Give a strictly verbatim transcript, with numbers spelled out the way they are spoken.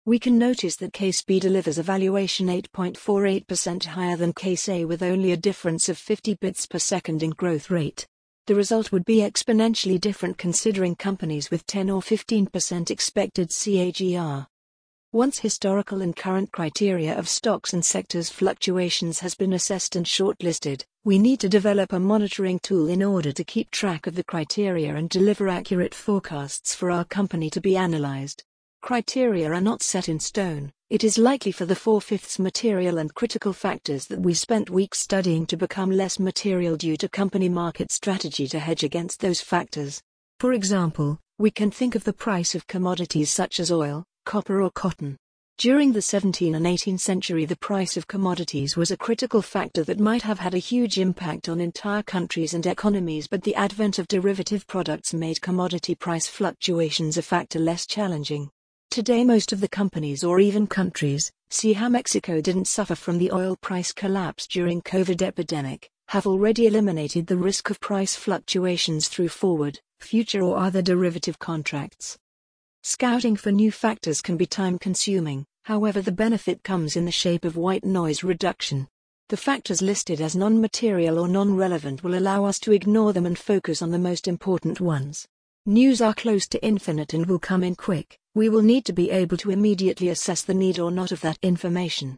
We can notice that case B delivers a valuation eight point four eight percent higher than case A with only a difference of fifty bits per second in growth rate. The result would be exponentially different considering companies with ten or fifteen percent expected C A G R. Once historical and current criteria of stocks and sectors fluctuations has been assessed and shortlisted, we need to develop a monitoring tool in order to keep track of the criteria and deliver accurate forecasts for our company to be analyzed. Criteria are not set in stone. It is likely for the four-fifths material and critical factors that we spent weeks studying to become less material due to company market strategy to hedge against those factors. For example, we can think of the price of commodities such as oil, copper or cotton. During the seventeenth and eighteenth century, the price of commodities was a critical factor that might have had a huge impact on entire countries and economies, but the advent of derivative products made commodity price fluctuations a factor less challenging. Today most of the companies or even countries, see how Mexico didn't suffer from the oil price collapse during COVID epidemic, have already eliminated the risk of price fluctuations through forward, future or other derivative contracts. Scouting for new factors can be time-consuming, however the benefit comes in the shape of white noise reduction. The factors listed as non-material or non-relevant will allow us to ignore them and focus on the most important ones. News are close to infinite and will come in quick. We will need to be able to immediately assess the need or not of that information.